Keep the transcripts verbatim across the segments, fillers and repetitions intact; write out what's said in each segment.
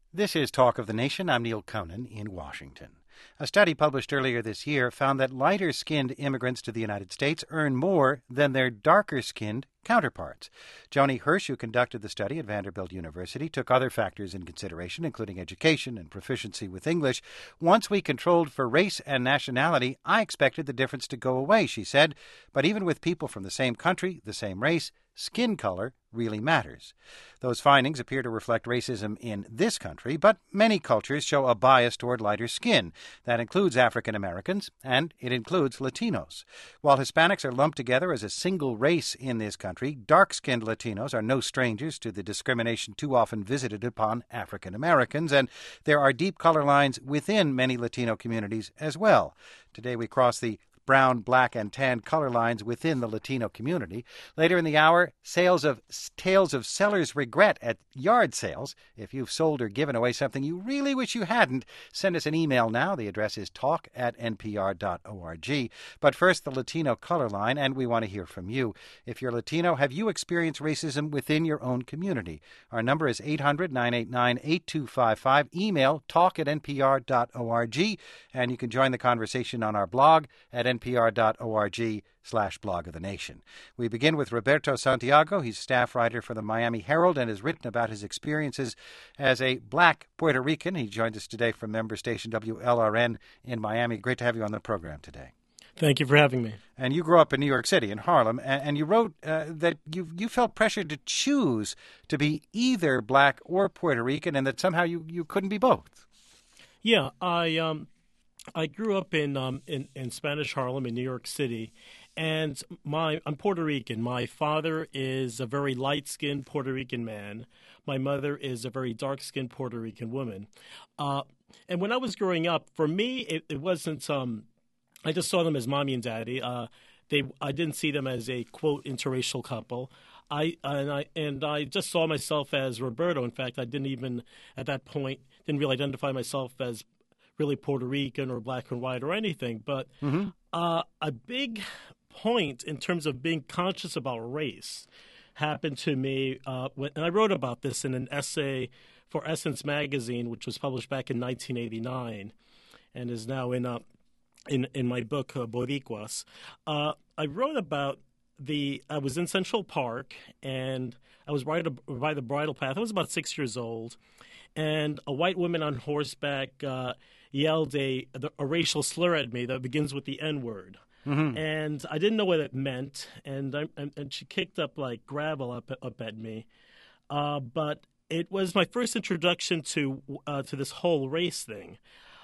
This is Talk of the Nation. I'm Neil Conan in Washington. A study published earlier this year found that lighter-skinned immigrants to the United States earn more than their darker-skinned counterparts. Joni Hirsch, who conducted the study at Vanderbilt University, took other factors in consideration, including education and proficiency with English. Once we controlled for race and nationality, I expected the difference to go away, she said. But even with people from the same country, the same race, skin color really matters. Those findings appear to reflect racism in this country, but many cultures show a bias toward lighter skin. That includes African Americans, and it includes Latinos. While Hispanics are lumped together as a single race in this country, dark-skinned Latinos are no strangers to the discrimination too often visited upon African Americans, and there are deep color lines within many Latino communities as well. Today we cross the brown, black, and tan color lines within the Latino community. Later in the hour, sales of tales of sellers' regret at yard sales. If you've sold or given away something you really wish you hadn't, send us an email now. The address is talk at n p r dot org. But first, the Latino color line, and we want to hear from you. If you're Latino, have you experienced racism within your own community? Our number is eight hundred, nine eight nine, eight two five five. Email talk at n p r dot org, and you can join the conversation on our blog at npr.org slash blog of the nation. We begin with Roberto Santiago. He's staff writer for the Miami Herald and has written about his experiences as a black Puerto Rican. He joins us today from member station W L R N in Miami. Great to have you on the program today. Thank you for having me. And you grew up in New York City, in Harlem, and, and you wrote uh, that you you felt pressured to choose to be either black or Puerto Rican and that somehow you, you couldn't be both. Yeah, I... um. I grew up in, um, in in Spanish Harlem in New York City, and my I'm Puerto Rican. My father is a very light-skinned Puerto Rican man. My mother is a very dark-skinned Puerto Rican woman. Uh, and when I was growing up, for me, it, it wasn't. Um, I just saw them as mommy and daddy. Uh, they I didn't see them as a quote interracial couple. I and I and I just saw myself as Roberto. In fact, I didn't even at that point didn't really identify myself as really Puerto Rican or black and white or anything. But mm-hmm. uh, a big point in terms of being conscious about race happened to me, uh, when, and I wrote about this in an essay for Essence magazine, which was published back in nineteen eighty-nine and is now in uh, in, in my book, uh, Boricuas. Uh, I wrote about the, I was in Central Park, and I was right by the bridle path. I was about six years old, and a white woman on horseback uh, yelled a, a racial slur at me that begins with the N-word. Mm-hmm. And I didn't know what it meant, and I, and she kicked up like gravel up up at me. Uh, but it was my first introduction to uh, to this whole race thing.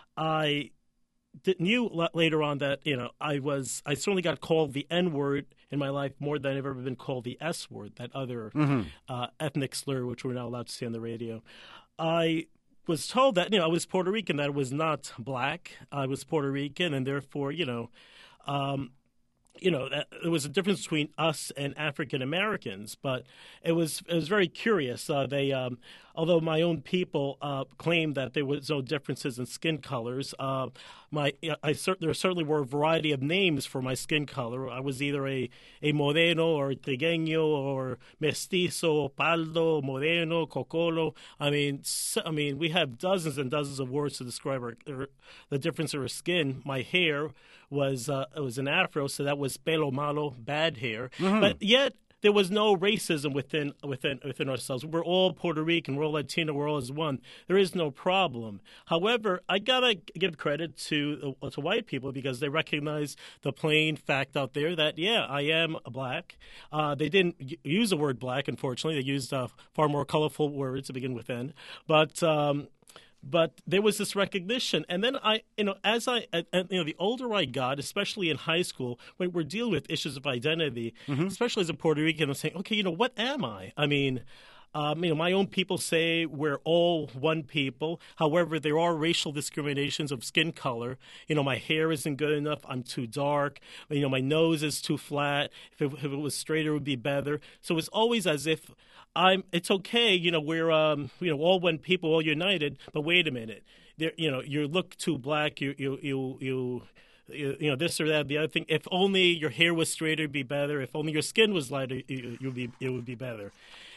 I did, knew later on that you know I was I certainly got called the N-word in my life more than I've ever been called the S-word, that other mm-hmm. uh, ethnic slur which we're not allowed to say on the radio. I was told that, you know, I was Puerto Rican, that I was not black. I was Puerto Rican, and therefore, you know, um, you know, that, there was a difference between us and African Americans. But it was it was very curious. Uh, they, um, although my own people uh, claimed that there was no differences in skin colors, uh, my I cer- there certainly were a variety of names for my skin color. I was either a, a moreno or trigueño or mestizo, paldo, moreno, cocolo. I mean, so, I mean, we have dozens and dozens of words to describe our, our, the difference in our skin. My hair was uh, it was an afro, so that was pelo malo, bad hair. Mm-hmm. But yet there was no racism within within within ourselves. We're all Puerto Rican, we're all Latino, we're all as one. There is no problem. However, I gotta give credit to uh, to white people because they recognize the plain fact out there that yeah, I am black. Uh, they didn't y- use the word black, unfortunately. They used uh, far more colorful words to begin with. Then, but. Um, But there was this recognition, and then I, you know, as I, uh, you know, the older I got, especially in high school, when we're dealing with issues of identity, mm-hmm. especially as a Puerto Rican, I'm saying, okay, you know, what am I? I mean, um, you know, my own people say we're all one people. However, there are racial discriminations of skin color. You know, my hair isn't good enough. I'm too dark. You know, my nose is too flat. If it, if it was straighter, it would be better. So it's always as if I'm. It's okay. You know, we're um, you know, all one people, all united. But wait a minute. There, you know, you look too black. You you you you. You, you know, this or that, the other thing. If only your hair was straighter, it'd be better. If only your skin was lighter, it, it would be it would be better.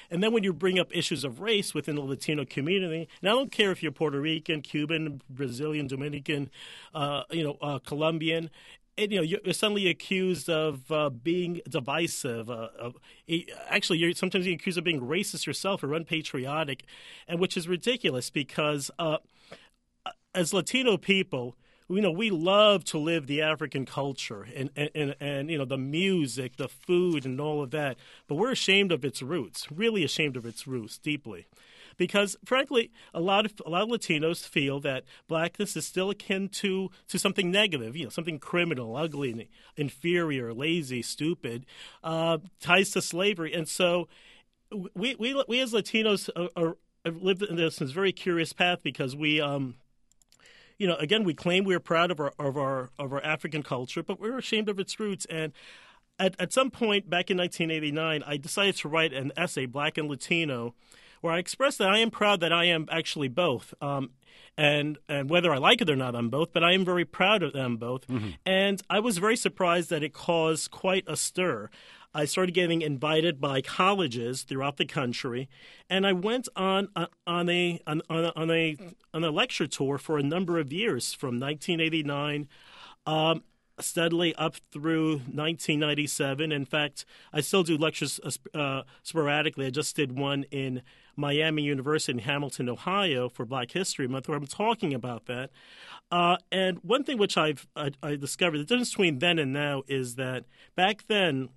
And then when you bring up issues of race within the Latino community, and I don't care if you're Puerto Rican, Cuban, Brazilian, Dominican, uh, you know, uh, Colombian, and, you know, you're suddenly accused of uh, being divisive. Uh, of, actually, you're sometimes you're accused of being racist yourself or unpatriotic, and which is ridiculous because uh, as Latino people, you know, we love to live the African culture and, and, and, and, you know, the music, the food and all of that. But we're ashamed of its roots, really ashamed of its roots deeply. Because, frankly, a lot of a lot of Latinos feel that blackness is still akin to, to something negative, you know, something criminal, ugly, inferior, lazy, stupid, uh, ties to slavery. And so we we, we as Latinos are, are, have lived in this, this very curious path because we um, – You know, again, we claim we're proud of our of our of our African culture, but we're ashamed of its roots. And at at some point back in nineteen eighty-nine, I decided to write an essay, Black and Latino, where I expressed that I am proud that I am actually both. Um, and and whether I like it or not, I'm both, but I am very proud of them both. Mm-hmm. And I was very surprised that it caused quite a stir. I started getting invited by colleges throughout the country, and I went on on a on, on a on a lecture tour for a number of years, from nineteen eighty-nine um, steadily up through nineteen ninety-seven. In fact, I still do lectures uh, sporadically. I just did one in Miami University in Hamilton, Ohio, for Black History Month, where I'm talking about that. Uh, and one thing which I've I, I discovered, the difference between then and now is that back then,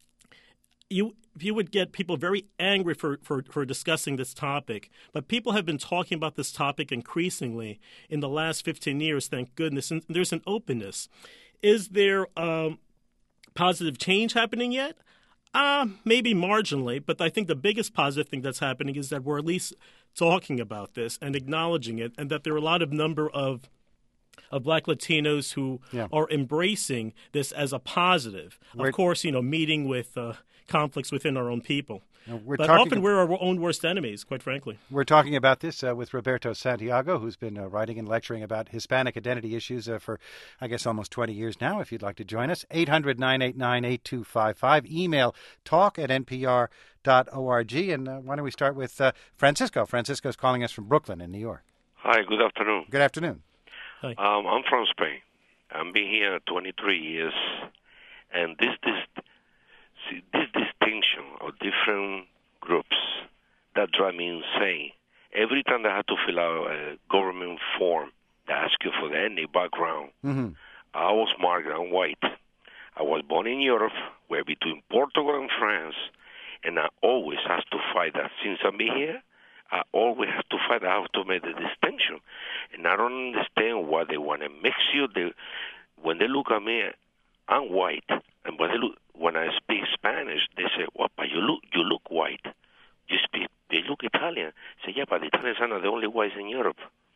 You you would get people very angry for, for, for discussing this topic, but people have been talking about this topic increasingly in the last fifteen years, thank goodness, and there's an openness. Is there um, positive change happening yet? Uh, maybe marginally, but I think the biggest positive thing that's happening is that we're at least talking about this and acknowledging it, and that there are a lot of number of of Black Latinos who yeah. are embracing this as a positive. We're, of course, you know, meeting with uh, conflicts within our own people. We're but talking, often we're our own worst enemies, quite frankly. We're talking about this uh, with Roberto Santiago, who's been uh, writing and lecturing about Hispanic identity issues uh, for, I guess, almost twenty years now. If you'd like to join us, eight hundred, nine eight nine, eight two five five. Email talk at n p r dot org. And uh, why don't we start with uh, Francisco. Francisco's calling us from Brooklyn in New York. Hi, good afternoon. Good afternoon. Hi. Um, I'm from Spain. I've been here twenty-three years, and this this see, this distinction of different groups that drive me insane. Every time I had to fill out a government form that asks you for the ethnic background, mm-hmm. I was marked I'm white. I was born in Europe, where between Portugal and France, and I always have to fight that. Since I've been here, I always have to fight. I have to make the distinction. And I don't understand why they want to mix you. They, when they look at me, I'm white. And when, they look, when I speak Spanish, they say, well, but you look, you look white. You speak, they look Italian. I say, yeah, but the Italians are not the only whites in Europe.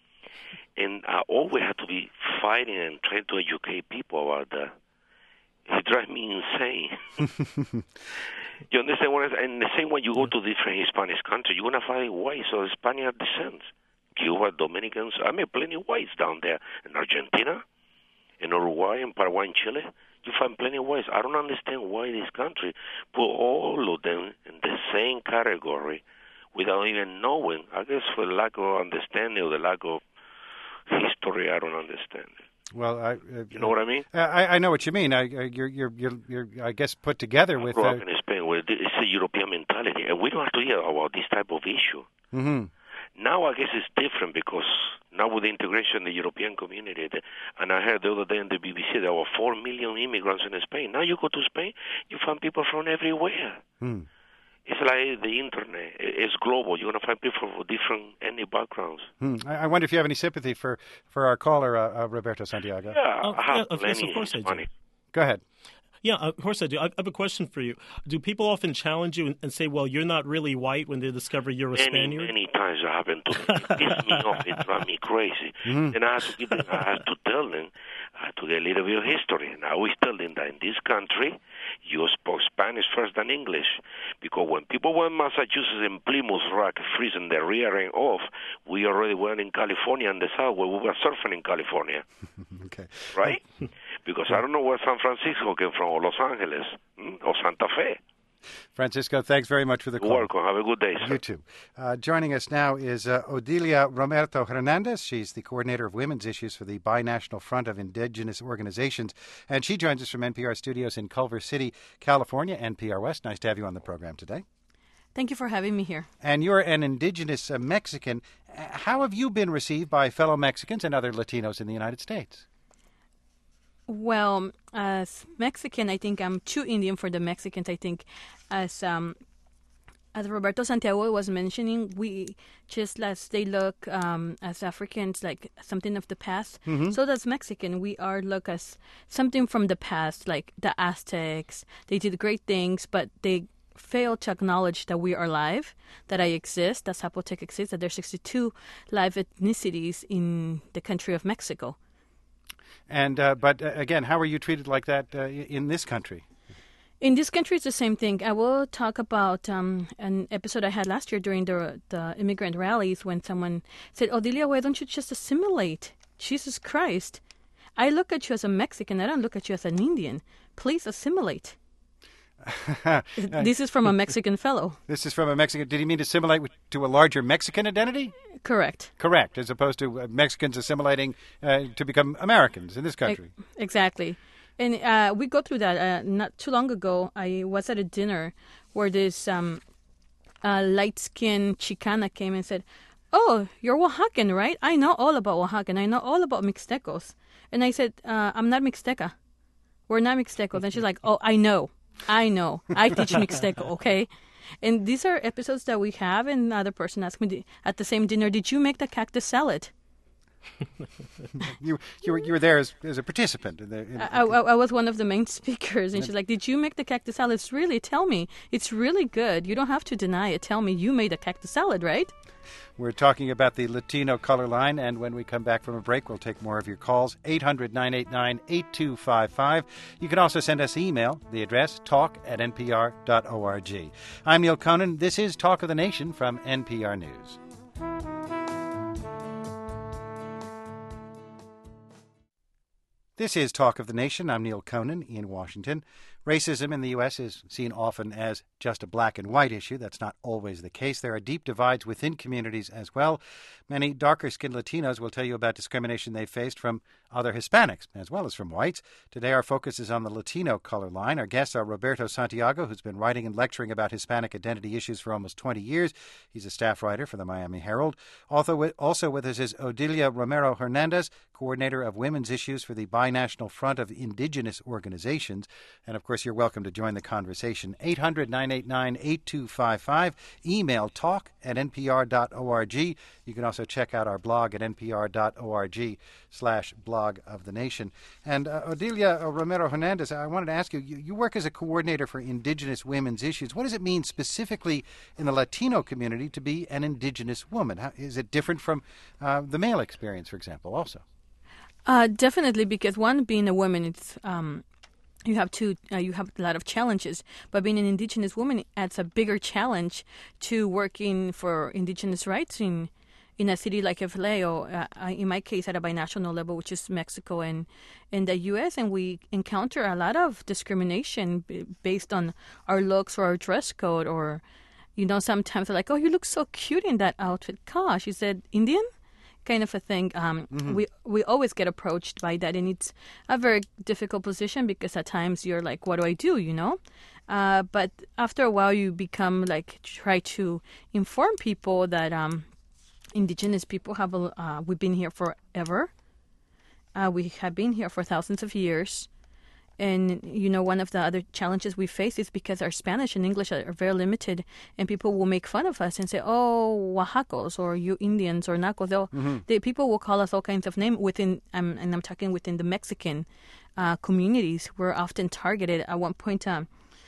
And I always have to be fighting and trying to educate people about that. It drives me insane. You understand what I'm saying? And the same way you go to different Hispanic countries, you're going to find whites of Spanish descent. Cuba, Dominicans, I mean, plenty of whites down there. In Argentina, in Uruguay, in Paraguay, in Chile, you find plenty of whites. I don't understand why this country put all of them in the same category without even knowing. I guess for the lack of understanding or the lack of history, I don't understand it. Well, I, uh, you know what I mean? I, I know what you mean. I, you're, you're, you're, you're, I guess, put together I with. grew uh, up in Spain, where it's a European mentality, and we don't have to hear about this type of issue. Mm-hmm. Now, I guess it's different because now with the integration in the European community, and I heard the other day on the B B C there were four million immigrants in Spain. Now you go to Spain, you find people from everywhere. Mm. It's like the internet. It's global. You're going to find people from different ethnic backgrounds. Hmm. I wonder if you have any sympathy for, for our caller, uh, uh, Roberto Santiago. Yeah, oh, I have yeah, of plenty course, of course I do. Go ahead. Yeah, of course I do. I have a question for you. Do people often challenge you and say, well, you're not really white when they discover you're a many, Spaniard? Many times it happened to me. It pissed me off. It drives me crazy. Mm-hmm. And I have to give them, I have to tell them, I have to get a little bit of history. And I always tell them that in this country, you spoke Spanish first than English. Because when people were in Massachusetts and Plymouth Rock freezing their rear end off, we already were in California in the south where we were surfing in California. Okay. Right? Because I don't know where San Francisco came from, or Los Angeles, hmm? or Santa Fe. Francisco, thanks very much for the call. You're welcome. Have a good day, sir. You too. Uh, joining us now is uh, Odilia Romerto Hernandez. She's the coordinator of women's issues for the Binational Front of Indigenous Organizations, and she joins us from N P R studios in Culver City, California, N P R West. Nice to have you on the program today. Thank you for having me here. And you're an indigenous uh, Mexican. How have you been received by fellow Mexicans and other Latinos in the United States? Well, as Mexican, I think I'm too Indian for the Mexicans. I think as um, as Roberto Santiago was mentioning, we just as they look um, as Africans like something of the past, mm-hmm. so does Mexican. We are look as something from the past, like the Aztecs. They did great things, but they fail to acknowledge that we are live, that I exist, that Zapotec exists, that there's sixty-two live ethnicities in the country of Mexico. And uh, but uh, again, how are you treated like that uh, in this country? In this country, it's the same thing. I will talk about um, an episode I had last year during the the immigrant rallies when someone said, "Odilia, why don't you just assimilate? Jesus Christ! I look at you as a Mexican. I don't look at you as an Indian. Please assimilate." This is from a Mexican fellow. This is from a Mexican. Did he mean assimilate to a larger Mexican identity? Correct. Correct, as opposed to Mexicans assimilating uh, to become Americans in this country. Exactly. And uh, we go through that. Uh, not too long ago, I was at a dinner where this um, uh, light-skinned Chicana came and said, "Oh, you're Oaxacan, right? I know all about Oaxacan. I know all about Mixtecos." And I said, uh, "I'm not Mixteca. We're not Mixtecos." And she's like, "Oh, I know. I know. I teach Mixteco, okay?" And these are episodes that we have, and the other person asked me at the same dinner, "Did you make the cactus salad?" you you were you were there as, as a participant. In the, in, I, I, I was one of the main speakers, and she's like, "Did you make the cactus salad? It's really, tell me. It's really good. You don't have to deny it. Tell me you made a cactus salad, right?" We're talking about the Latino Color Line, and when we come back from a break, we'll take more of your calls, eight hundred, nine eight nine, eight two five five. You can also send us email, the address talk at n p r dot org. I'm Neil Conan. This is Talk of the Nation from N P R News. This is Talk of the Nation. I'm Neil Conan in Washington. Racism in the U S is seen often as just a black and white issue. That's not always the case. There are deep divides within communities as well. Many darker-skinned Latinos will tell you about discrimination they faced from other Hispanics as well as from whites. Today our focus is on the Latino Color Line. Our guests are Roberto Santiago, who's been writing and lecturing about Hispanic identity issues for almost twenty years. He's a staff writer for the Miami Herald. Also with, also with us is Odilia Romero Hernandez, coordinator of women's issues for the Binational Front of Indigenous Organizations. And, of course, you're welcome to join the conversation. eight hundred, nine eight nine, eight two five five. Email talk at n p r dot org. You can also check out our blog at n p r dot org slash blog of the nation. And uh, Odilia Romero Hernandez, I wanted to ask you, you, you work as a coordinator for indigenous women's issues. What does it mean specifically in the Latino community to be an indigenous woman? How, is it different from uh, the male experience, for example, also? Uh, definitely, because one, being a woman, it's um, you have to uh, you have a lot of challenges. But being an indigenous woman adds a bigger challenge to working for indigenous rights in in a city like F L A, or uh, in my case at a binational level, which is Mexico and in the U S. And we encounter a lot of discrimination b- based on our looks or our dress code, or you know, sometimes they're like, "Oh, you look so cute in that outfit." Gosh, you said Indian? Kind of a thing. Um, mm-hmm. We we always get approached by that, and it's a very difficult position because at times you're like, "What do I do?" You know. Uh, but after a while, you become like try to inform people that um, indigenous people have a, uh, we've been here forever. Uh, we have been here for thousands of years. And, you know, one of the other challenges we face is because our Spanish and English are, are very limited, and people will make fun of us and say, "Oh, Oaxacos," or "you Indians," or Nacos. Mm-hmm. They, people will call us all kinds of names within, um, and I'm talking within the Mexican uh, communities. We're often targeted. At one point, um,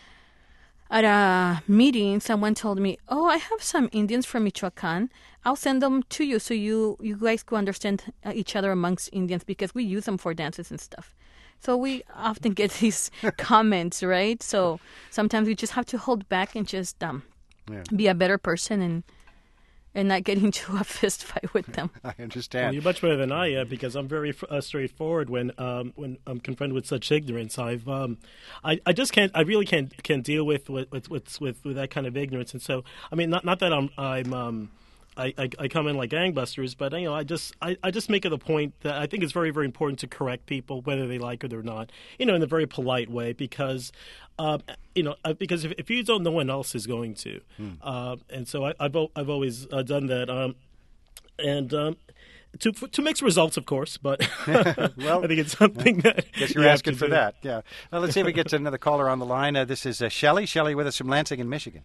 at a meeting, someone told me, "Oh, I have some Indians from Michoacan. I'll send them to you so you, you guys can understand uh, each other amongst Indians, because we use them for dances and stuff." So we often get these comments, right? So sometimes we just have to hold back and just um, yeah. be a better person and and not get into a fist fight with them. I understand. Well, you're much better than I am because I'm very uh, straightforward when um, when I'm confronted with such ignorance. I've um, I, I just can't I really can't can't deal with with, with with with that kind of ignorance. And so I mean not not that I'm I'm um, I, I, I come in like gangbusters, but you know I just I, I just make it a point that I think it's very very important to correct people whether they like it or not, you know, in a very polite way because. Um, you know, uh, because if, if you don't, no one else is going to, hmm. uh, and so I, I've I've always uh, done that, um, and um, to to mixed results, of course. But well, I think it's something that guess you're you asking for do. that. Yeah. Well, let's see if we get to another caller on the line. Uh, this is uh, Shelley. Shelley with us from Lansing in Michigan.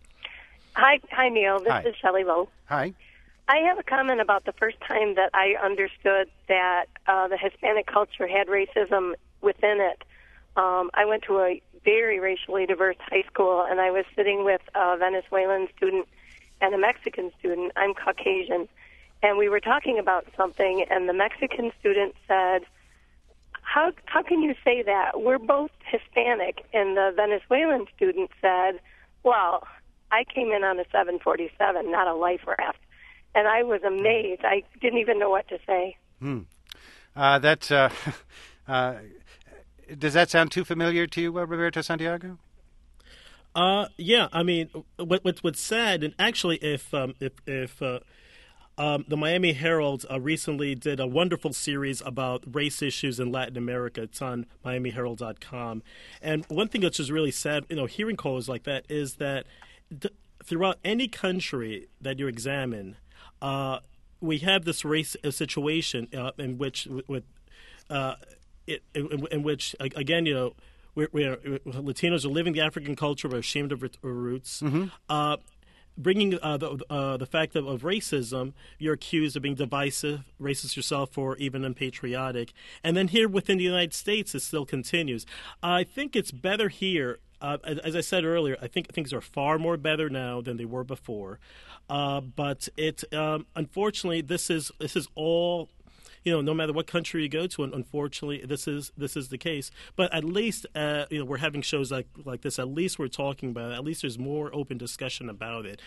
Hi, hi, Neil. This Hi. is Shelley Lowe. Hi. I have a comment about the first time that I understood that uh, the Hispanic culture had racism within it. Um, I went to a very racially diverse high school, and I was sitting with a Venezuelan student and a Mexican student. I'm Caucasian. And we were talking about something, and the Mexican student said, how, how can you say that? We're both Hispanic. And the Venezuelan student said, well, I came in on a seven forty-seven, not a life raft. And I was amazed. I didn't even know what to say. Hmm. Uh, that's... Uh, uh, Does that sound too familiar to you, uh, Roberto Santiago? Uh, yeah. I mean, what, what what's sad, and actually, if um, if if uh, um, the Miami Herald uh, recently did a wonderful series about race issues in Latin America. It's on Miami Herald dot com, and one thing that's just really sad, you know, hearing callers like that is that th- throughout any country that you examine, uh, we have this race uh, situation uh, in which with. Uh, It, in, in which, again, you know, we're, we're, Latinos are living the African culture. We're ashamed of our roots. Mm-hmm. Uh, bringing uh, the uh, the fact of, of racism, you're accused of being divisive, racist yourself, or even unpatriotic. And then here within the United States, it still continues. I think it's better here. Uh, as, as I said earlier, I think things are far more better now than they were before. Uh, but it, um, unfortunately, this is this is all. You know, no matter what country you go to, unfortunately, this is this is the case. But at least, uh, you know, we're having shows like like this. At least we're talking about it. At least there's more open discussion about it.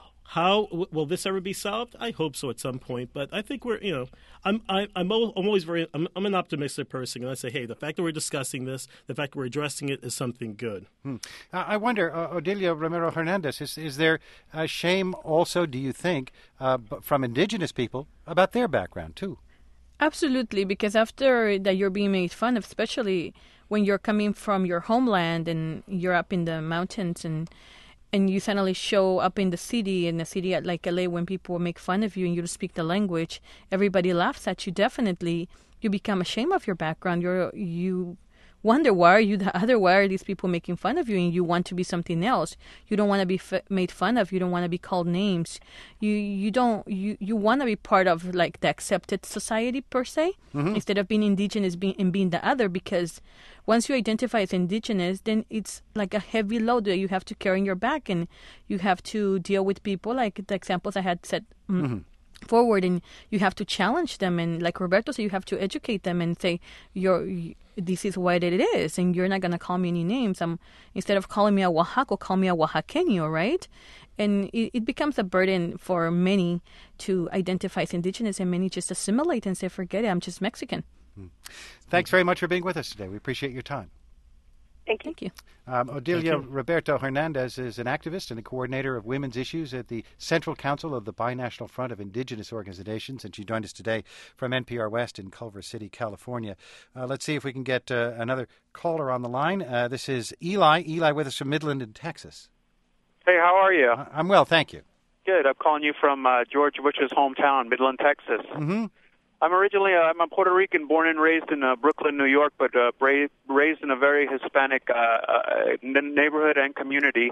How w- will this ever be solved? I hope so at some point. But I think we're, you know, I'm I, I'm I'm always very I'm, I'm an optimistic person, and I say, hey, the fact that we're discussing this, the fact that we're addressing it, is something good. Hmm. Uh, I wonder, uh, Odelia Romero Hernandez, is is there a shame also? Do you think uh, from indigenous people about their background too? Absolutely, because after that you're being made fun of, especially when you're coming from your homeland and you're up in the mountains and and you suddenly show up in the city, in a city like L A, when people make fun of you and you don't speak the language, everybody laughs at you. Definitely, you become ashamed of your background. You're you wonder why are you the other? Why are these people making fun of you? And you want to be something else. You don't want to be f- made fun of. You don't want to be called names. You you don't you, you want to be part of like the accepted society per se, mm-hmm. instead of being indigenous being, and being the other. Because once you identify as indigenous, then it's like a heavy load that you have to carry in your back, and you have to deal with people like the examples I had said. Mm, mm-hmm. forward, and you have to challenge them, and like Roberto said, you have to educate them and say, "You're you, this is what it is, and you're not gonna call me any names. I'm instead of calling me a Oaxaco, call me a Oaxaqueño, right?" And it, it becomes a burden for many to identify as indigenous, and many just assimilate and say, "Forget it, I'm just Mexican." Hmm. Thanks very much for being with us today. We appreciate your time. Thank you. Thank you. Um, Odelia Roberto Hernandez is an activist and a coordinator of women's issues at the Central Council of the Binational Front of Indigenous Organizations, and she joined us today from N P R West in Culver City, California. Uh, let's see if we can get uh, another caller on the line. Uh, this is Eli. Eli with us from Midland in Texas. Hey, how are you? Uh, I'm well, thank you. Good. I'm calling you from uh, George Bush's hometown, Midland, Texas. Mm-hmm. I'm originally uh, I'm a Puerto Rican, born and raised in uh, Brooklyn, New York, but uh, bra- raised in a very Hispanic uh, uh, neighborhood and community.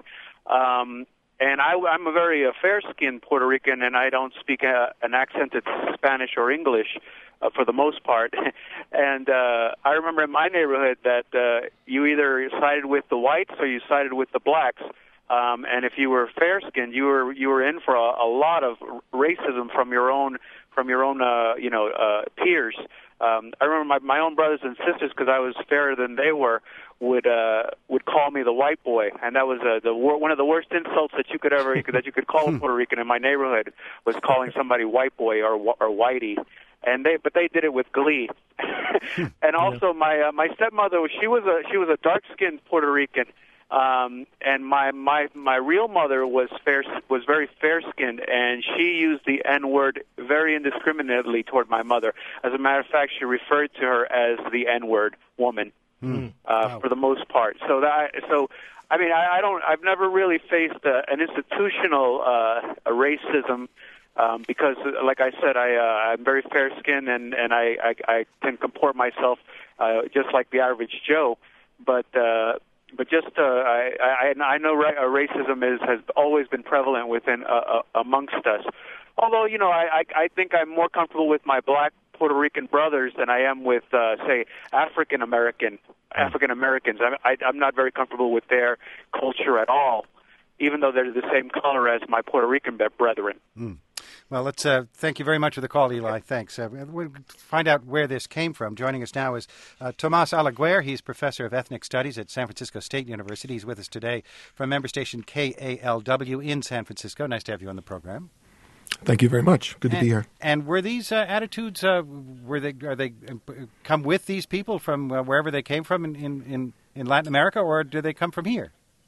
Um, and I, I'm a very uh, fair-skinned Puerto Rican, and I don't speak uh, an accented Spanish or English uh, for the most part. and uh, I remember in my neighborhood that uh, you either sided with the whites or you sided with the blacks. Um, and if you were fair-skinned, you were you were in for a, a lot of racism from your own from your own, uh, you know, uh, peers. Um, I remember my, my own brothers and sisters, because I was fairer than they were, would uh, would call me the white boy, and that was uh, the wor- one of the worst insults that you could ever that you could call a Puerto Rican in my neighborhood, was calling somebody white boy or or whitey. And they, but they did it with glee. And also, yeah. my uh, my stepmother, she was a she was a dark-skinned Puerto Rican, um, and my, my my real mother was fair was very fair-skinned, and she used the N-word very indiscriminately toward my mother. As a matter of fact, she referred to her as the N-word woman mm. uh, wow. for the most part. So that so. I mean, I, I don't. I've never really faced uh, an institutional uh, a racism. Um, because, like I said, I, uh, I'm very fair-skinned, and, and I, I, I can comport myself uh, just like the average Joe. But uh, but just uh, I, I, I know ra- racism is has always been prevalent within uh, uh, amongst us. Although, you know, I, I, I think I'm more comfortable with my black Puerto Rican brothers than I am with, uh, say, African American African Americans. I'm, I, I'm not very comfortable with their culture at all, even though they're the same color as my Puerto Rican brethren. Mm. Well, let's uh, thank you very much for the call, Eli. Thanks. Uh, we'll find out where this came from. Joining us now is uh, Tomas Alaguer. He's professor of ethnic studies at San Francisco State University. He's with us today from member station K A L W in San Francisco. Nice to have you on the program. Thank you very much. Good and, to be here. And were these uh, attitudes, uh, were they, are they uh, come with these people from uh, wherever they came from in, in, in Latin America, or do they come from here?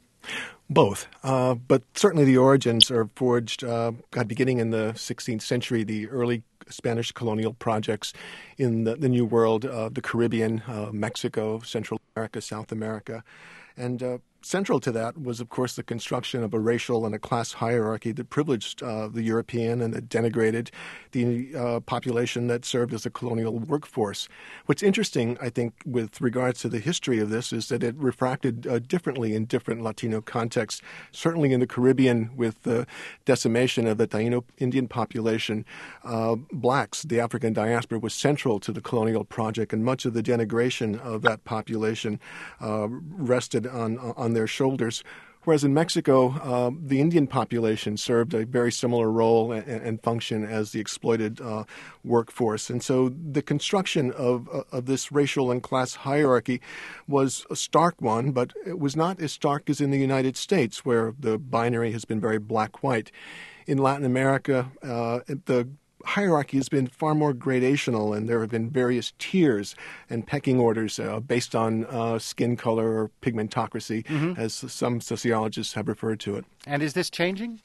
Both, uh, but certainly the origins are forged, uh, God, beginning in the sixteenth century, the early Spanish colonial projects in the, the New World, uh, the Caribbean, uh, Mexico, Central America, South America. And uh, central to that was, of course, the construction of a racial and a class hierarchy that privileged uh, the European and that denigrated the uh, population that served as a colonial workforce. What's interesting, I think, with regards to the history of this is that it refracted uh, differently in different Latino contexts. Certainly in the Caribbean, with the decimation of the Taino Indian population, uh, blacks, the African diaspora, was central to the colonial project, and much of the denigration of that population uh, rested on on their shoulders. Whereas in Mexico, uh, the Indian population served a very similar role and, and function as the exploited uh, workforce. And so the construction of, of this racial and class hierarchy was a stark one, but it was not as stark as in the United States, where the binary has been very black-white. In Latin America, uh, the hierarchy has been far more gradational, and there have been various tiers and pecking orders uh, based on uh, skin color or pigmentocracy, mm-hmm. as some sociologists have referred to it. And is this changing?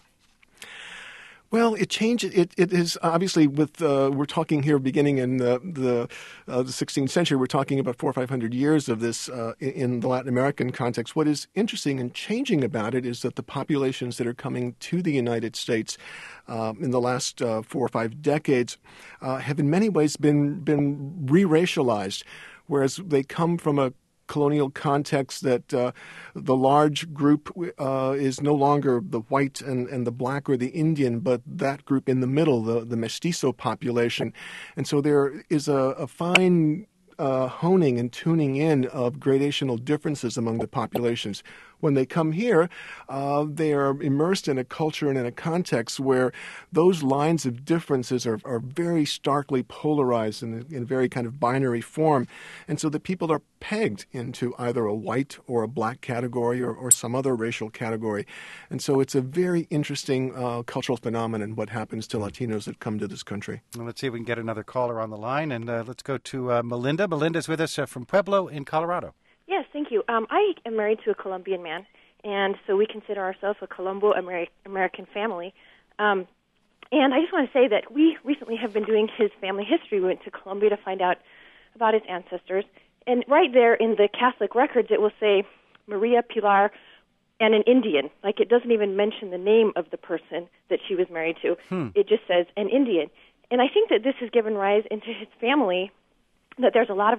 Well, it changes. It, it is obviously with uh, we're talking here beginning in the the, uh, the sixteenth century. We're talking about four or five hundred years of this uh, in, in the Latin American context. What is interesting and changing about it is that the populations that are coming to the United States uh, in the last uh, four or five decades uh, have in many ways been been re-racialized, whereas they come from a colonial context that uh, the large group uh, is no longer the white and, and the black or the Indian, but that group in the middle, the, the mestizo population. And so there is a, a fine uh, honing and tuning in of gradational differences among the populations. When they come here, uh, they are immersed in a culture and in a context where those lines of differences are, are very starkly polarized in, in a very kind of binary form. And so the people are pegged into either a white or a black category or, or some other racial category. And so it's a very interesting uh, cultural phenomenon, what happens to Latinos that come to this country. Well, let's see if we can get another caller on the line. And uh, let's go to uh, Melinda. Melinda's with us uh, from Pueblo in Colorado. Yes, thank you. Um, I am married to a Colombian man, and so we consider ourselves a Colombo-American family. Um, and I just want to say that we recently have been doing his family history. We went to Colombia to find out about his ancestors. And right there in the Catholic records, it will say Maria Pilar and an Indian. Like, it doesn't even mention the name of the person that she was married to. Hmm. It just says an Indian. And I think that this has given rise into his family, that there's a lot of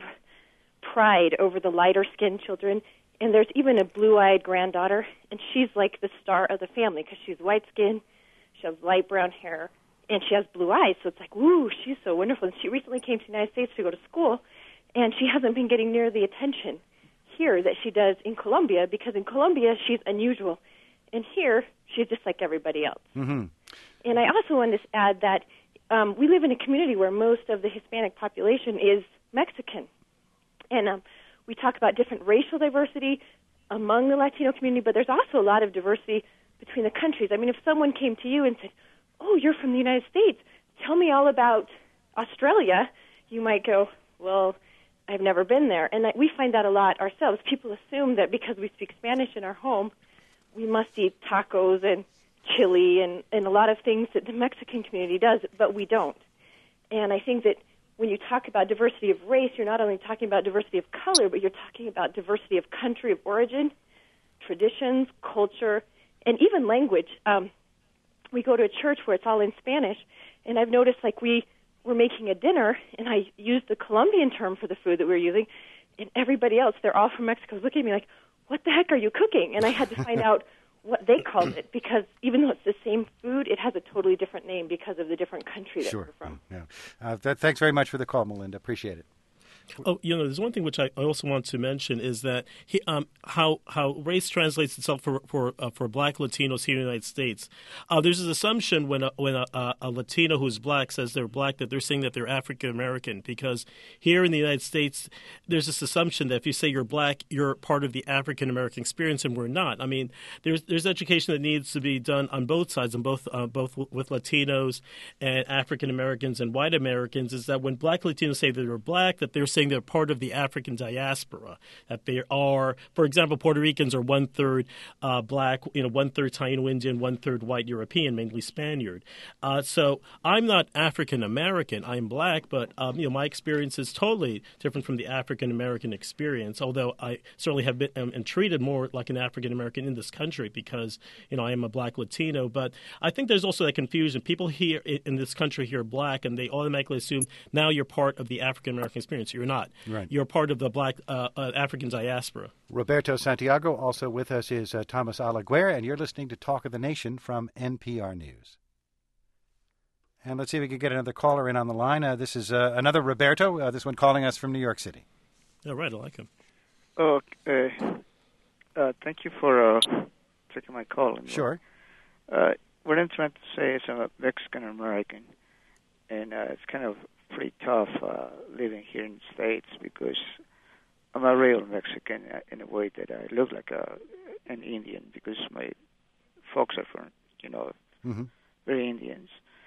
pride over the lighter-skinned children, and there's even a blue-eyed granddaughter, and she's like the star of the family because she's white-skinned, she has light brown hair, and she has blue eyes, so it's like, woo, she's so wonderful. And she recently came to the United States to go to school, and she hasn't been getting near the attention here that she does in Colombia, because in Colombia she's unusual, and here she's just like everybody else. Mm-hmm. And I also want to add that um, we live in a community where most of the Hispanic population is Mexican. And um, we talk about different racial diversity among the Latino community, but there's also a lot of diversity between the countries. I mean, if someone came to you and said, oh, you're from the United States, tell me all about Australia, you might go, well, I've never been there. And that we find that a lot ourselves. People assume that because we speak Spanish in our home, we must eat tacos and chili and, and a lot of things that the Mexican community does, but we don't. And I think that when you talk about diversity of race, you're not only talking about diversity of color, but you're talking about diversity of country of origin, traditions, culture, and even language. Um, we go to a church where it's all in Spanish, and I've noticed, like, we were making a dinner, and I used the Colombian term for the food that we were using, and everybody else, they're all from Mexico, was looking at me like, what the heck are you cooking? And I had to find out what they called it, because even though it's the same food, it has a totally different name because of the different country that sure. we're from. Yeah. Uh, that, thanks very much for the call, Melinda. Appreciate it. Oh, you know, there's one thing which I also want to mention is that he, um, how how race translates itself for for uh, for Black Latinos here in the United States. Uh, there's this assumption when a, when a, a Latino who's Black says they're Black that they're saying that they're African American, because here in the United States there's this assumption that if you say you're Black, you're part of the African American experience, and we're not. I mean, there's there's education that needs to be done on both sides, on both uh, both with Latinos and African Americans and white Americans. Is that when Black Latinos say that they're Black, that they're saying they're part of the African diaspora, that they are, for example, Puerto Ricans are one-third uh, Black, you know, one-third Taino-Indian, one-third white European, mainly Spaniard. Uh, so I'm not African-American. I'm Black, but, um, you know, my experience is totally different from the African-American experience, although I certainly have been um, and treated more like an African-American in this country because, you know, I am a Black Latino. But I think there's also that confusion. People here in this country hear Black, and they automatically assume now you're part of the African-American experience. You're not. Right. You're part of the Black uh, uh, African diaspora. Roberto Santiago. Also with us is uh, Thomas Alaguer, and you're listening to Talk of the Nation from N P R News. And let's see if we can get another caller in on the line. Uh, this is uh, another Roberto, uh, this one calling us from New York City. Oh, right, I like him. Oh, uh, uh, thank you for uh, taking my call. Sure. Uh, what I'm trying to say is I'm a Mexican-American, and uh, it's kind of pretty tough uh, living here in the States because I'm a real Mexican uh, in a way that I look like a, an Indian because my folks are from, you know, mm-hmm. very Indians.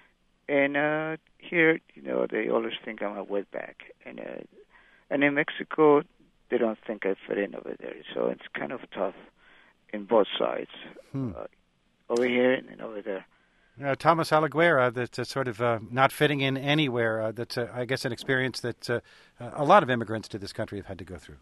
And uh, here, you know, they always think I'm a wetback. And, uh, and in Mexico, they don't think I fit in over there. So it's kind of tough in both sides, hmm. uh, over here and over there. Uh, Thomas Alaguer, uh, that's uh, sort of uh, not fitting in anywhere. Uh, that's, uh, I guess, an experience that uh, a lot of immigrants to this country have had to go through.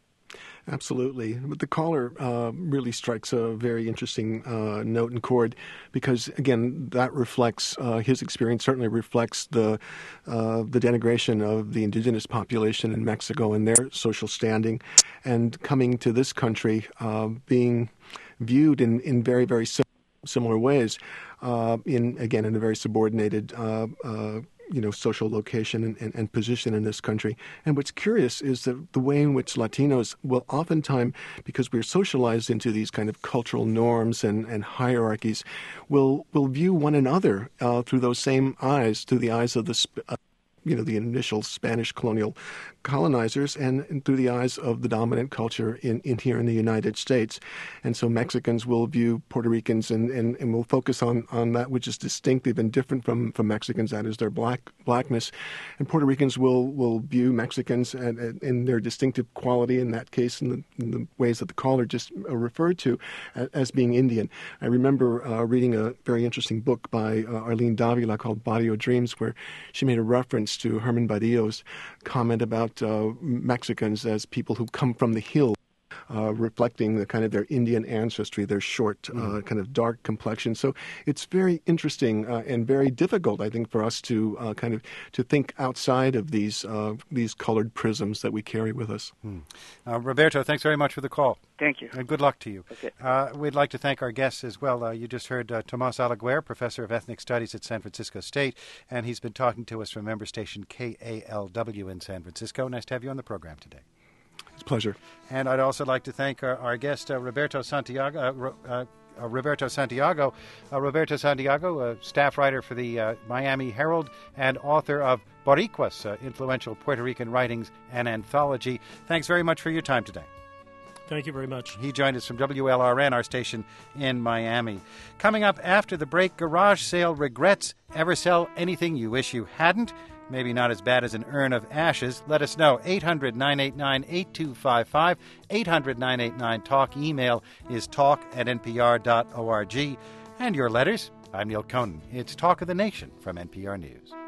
Absolutely. But the caller uh, really strikes a very interesting uh, note and chord because, again, that reflects uh, his experience, certainly reflects the uh, the denigration of the indigenous population in Mexico and their social standing, and coming to this country uh, being viewed in, in very, very similar similar ways, uh, in again in a very subordinated, uh, uh, you know, social location and, and, and position in this country. And what's curious is that the way in which Latinos will oftentimes, because we're socialized into these kind of cultural norms and, and hierarchies, will will view one another uh, through those same eyes, through the eyes of the sp- uh, you know, the initial Spanish colonial colonizers and, and through the eyes of the dominant culture in, in here in the United States. And so Mexicans will view Puerto Ricans and, and, and will focus on, on that which is distinctive and different from, from Mexicans, that is their black blackness. And Puerto Ricans will, will view Mexicans and, and, and their distinctive quality, in that case, in the, in the ways that the caller just referred to, as, as being Indian. I remember uh, reading a very interesting book by uh, Arlene Davila called Barrio Dreams, where she made a reference to Herman Badillo's comment about uh, Mexicans as people who come from the hills, uh, reflecting the kind of their Indian ancestry, their short, mm. uh, kind of dark complexion. So it's very interesting uh, and very difficult, I think, for us to uh, kind of to think outside of these uh, these colored prisms that we carry with us. Mm. Uh, Roberto, thanks very much for the call. Thank you. And good luck to you. Okay. Uh, we'd like to thank our guests as well. Uh, you just heard uh, Tomas Alaguer, professor of ethnic studies at San Francisco State, and he's been talking to us from member station K A L W in San Francisco. Nice to have you on the program today. It's a pleasure. And I'd also like to thank our, our guest, uh, Roberto Santiago, uh, uh, uh, Roberto Santiago. Uh, Roberto Santiago, a staff writer for the uh, Miami Herald and author of Boricuas, uh, influential Puerto Rican writings and anthology. Thanks very much for your time today. Thank you very much. He joined us from W L R N, our station in Miami. Coming up after the break, Garage Sale Regrets. Ever sell anything you wish you hadn't? Maybe not as bad as an urn of ashes. Let us know. eight hundred, nine eight nine, eight two five five. eight hundred, nine eight nine, talk. Email is talk at n p r dot org. And your letters? I'm Neil Conan. It's Talk of the Nation from N P R News.